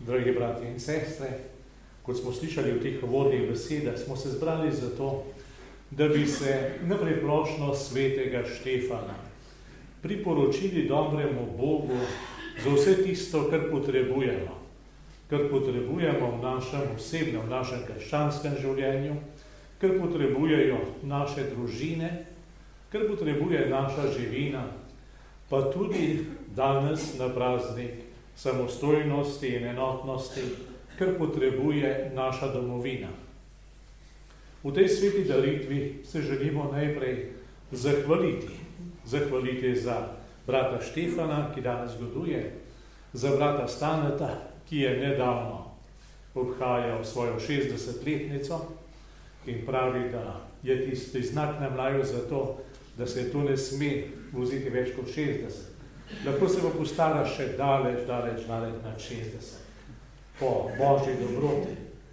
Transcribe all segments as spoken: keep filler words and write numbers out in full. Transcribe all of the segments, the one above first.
Dragi bratje in sestre, kot smo slišali v teh uvodnih besedah, smo se zbrali zato, da bi se na preplošno svetega Štefana priporočili dobremu Bogu za vse tisto, kar potrebujemo, kar potrebujemo v našem osebnem, v našem krščanskem življenju, kar potrebujejo naše družine, kar potrebuje naša živina, pa tudi danes na praznik samostojnosti in enotnosti, kar potrebuje naša domovina. V tej sveti daritvi se želimo najprej zahvaliti. Zahvaliti za brata Štefana, ki danes goduje, za brata Staneta, ki je nedavno obhajal svojo šestdesetletnico in pravi, da je tisti znak na mlaju zato, da se tu ne sme voziti več kot šestdeset. Lahko se bo postara še daleč, daleč, daleč nad šestdeset, po Božji dobroti.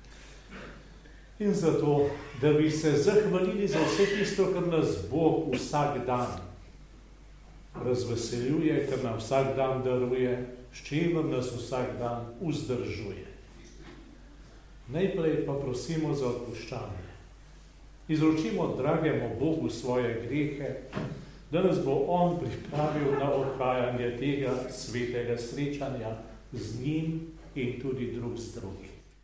In zato, da bi se zahvalili za vse tisto, kar nas Bog vsak dan razveseljuje, kar nam vsak dan daruje, s čimer nas vsak dan vzdržuje. Najprej pa prosimo za odpuščanje. Izročimo dragemu Bogu svoje grehe, da nas bo On pripravil na odhajanje tega svetega srečanja z njim in tudi drug z drugim.